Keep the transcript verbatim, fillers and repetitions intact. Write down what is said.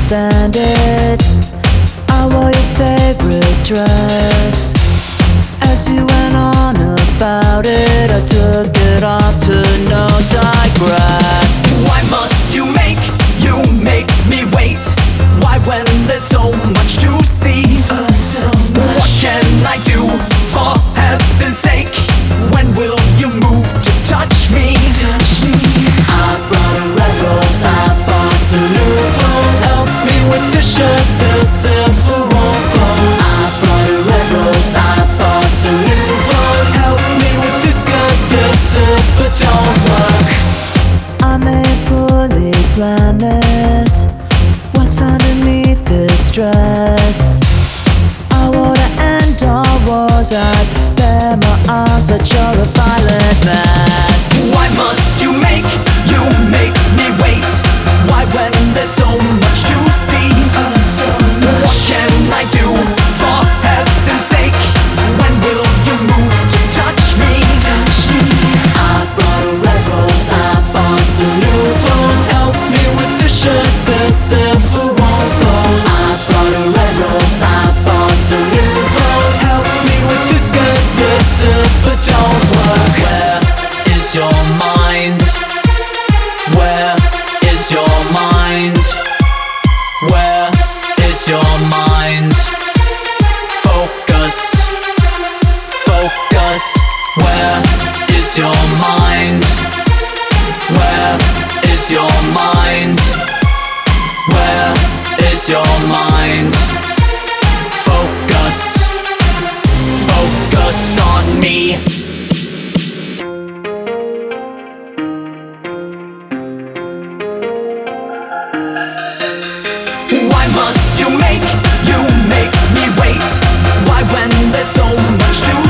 stand it. I wore your favorite dress. As you went on about it, I took it off to no digress. Why must you make, you make me wait? Why when there's so much to see? Oh, so much. What can I do, for heaven's sake? When will you move to touch me? Touch me. I brought a red rose, I bought some new clothes. Help me with this shirt, this silver won't go. I brought a red rose, I bought some new clothes. Help me with this skirt, this silver don't work. I may fully plan this. What's underneath this dress? I wanna end all wars. I'd bear my arm, but you're a violent mess. Why must you make, you make me wait? Why when there's so much to see? Oh, so much. What can I do, for heaven's sake? When will you move to touch me? Touch me. I brought a red rose, I bought some new clothes. Help me with this shirt, this silver won't go. I brought a red rose, I bought some new clothes. Help me with this skirt, this silver don't work. Where is your mind? Where is your mind? Where is your mind? Focus, focus. Where is your mind? Where is your mind? Where is your mind? Focus, focus on me. Why must you make, you make me wait? Why when there's so much to